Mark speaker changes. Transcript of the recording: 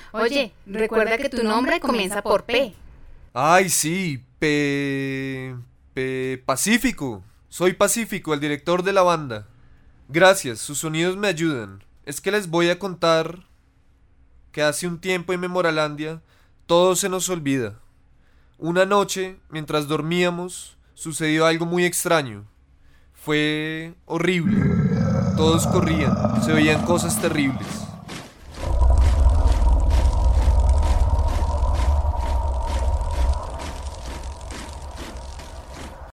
Speaker 1: Oye, recuerda que tu nombre comienza por P.
Speaker 2: Ay, sí, Pacífico. Soy Pacífico, el director de la banda. Gracias, sus sonidos me ayudan. Es que les voy a contar que hace un tiempo en Memoralandia todo se nos olvida. Una noche, mientras dormíamos, sucedió algo muy extraño. Fue horrible. Todos corrían, se veían cosas terribles.